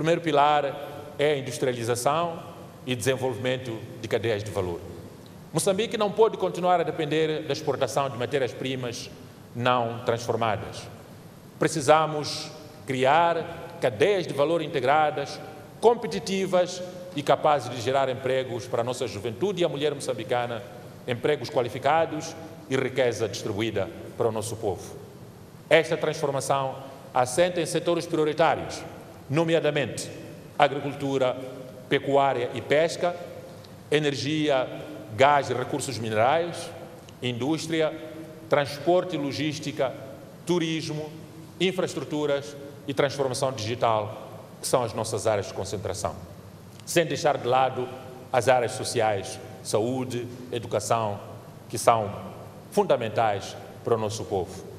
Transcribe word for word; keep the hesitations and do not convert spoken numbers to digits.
primeiro pilar é a industrialização e desenvolvimento de cadeias de valor. Moçambique não pode continuar a depender da exportação de matérias-primas não transformadas. Precisamos criar cadeias de valor integradas, competitivas e capazes de gerar empregos para a nossa juventude e a mulher moçambicana, empregos qualificados e riqueza distribuída para o nosso povo. Esta transformação assenta em setores prioritários, nomeadamente agricultura, pecuária e pesca, energia, gás e recursos minerais, indústria, transporte e logística, turismo, infraestruturas e transformação digital, que são as nossas áreas de concentração. Sem deixar de lado as áreas sociais, saúde, educação, que são fundamentais para o nosso povo.